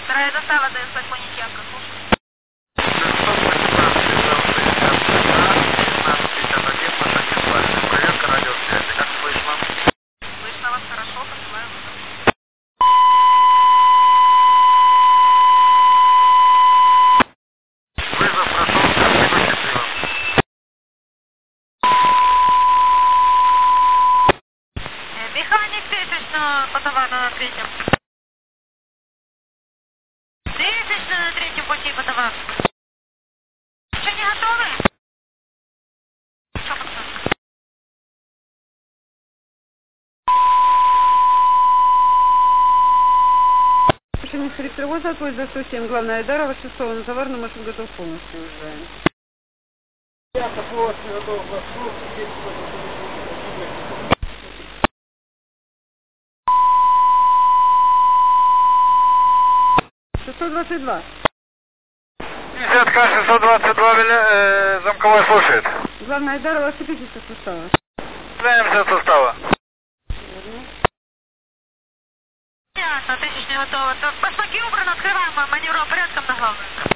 Вторая застава ДСП Понятьянка, слушаю. Проверка радиосвязи. Как слышно? Слышно вас хорошо, посылаю вызов. Вызов прошел, спасибо, счастливо. Механик 1000 по товару на третьем. 1000 на третьем пути по товару. Еще не готовы? Что подсказка? Машинист электровоза, поезд за 107, главная Айдарова, 6 на товарную машину готов полностью уезжаем. Я-то полностью готов, маршрут, 622. 50К 622 замковой слушает. Главная Айдарова, отцепитесь от состава. Стреляемся от состава. Ясно, 1000 не готово. Башмаки убраны, открываем маневровым порядком на главную.